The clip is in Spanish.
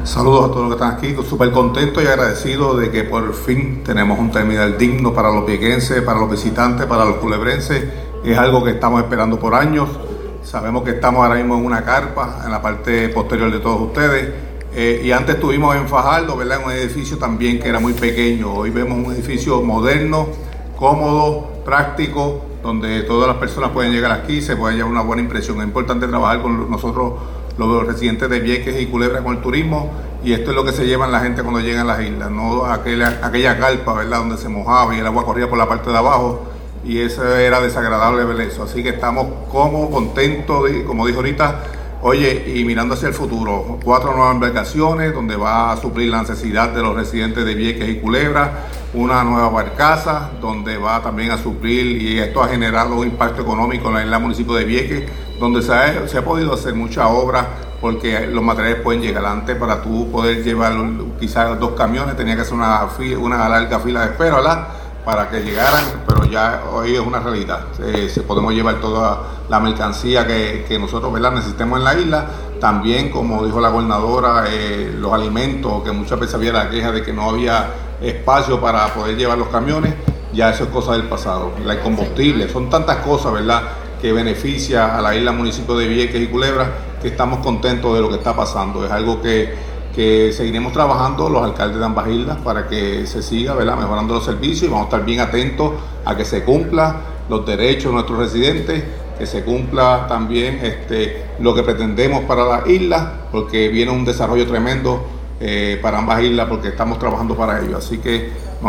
Saludos a todos los que están aquí, súper contento y agradecido de que por fin tenemos un terminal digno para los viequenses, para los visitantes, para los culebrenses. Es algo que estamos esperando por años. Sabemos que estamos ahora mismo en una carpa, en la parte posterior de todos ustedes. Y antes estuvimos en Fajardo, ¿verdad? En un edificio también que era muy pequeño. Hoy vemos un edificio moderno, cómodo, práctico, donde todas las personas pueden llegar aquí, se pueden llevar una buena impresión. Es importante trabajar con nosotros, los residentes de Vieques y Culebra, con el turismo, y esto es lo que se llevan la gente cuando llegan a las islas, no aquella carpa, ¿verdad?, donde se mojaba y el agua corría por la parte de abajo, y eso era desagradable ver eso. Así que estamos cómodos, contentos, como dijo ahorita, oye, y mirando hacia el futuro, 4 nuevas embarcaciones donde va a suplir la necesidad de los residentes de Vieques y Culebra, una nueva barcaza donde va también a suplir, y esto ha generado un impacto económico en el municipio de Vieques, donde se ha podido hacer mucha obra porque los materiales pueden llegar antes. Para tú poder llevar quizás 2 camiones tenía que hacer una larga fila de espera, ¿verdad?, para que llegaran, pero ya hoy es una realidad. Podemos llevar toda la mercancía que nosotros, ¿verdad?, necesitemos en la isla. También, como dijo la gobernadora, los alimentos, que muchas veces había la queja de que no había espacio para poder llevar los camiones, ya eso es cosa del pasado. El combustible, son tantas cosas, ¿verdad?, que beneficia a la isla, municipio de Vieques y Culebra, que estamos contentos de lo que está pasando. Es algo que seguiremos trabajando los alcaldes de ambas islas para que se siga, ¿verdad?, mejorando los servicios, y vamos a estar bien atentos a que se cumplan los derechos de nuestros residentes, que se cumpla también lo que pretendemos para las islas, porque viene un desarrollo tremendo para ambas islas, porque estamos trabajando para ello. Así que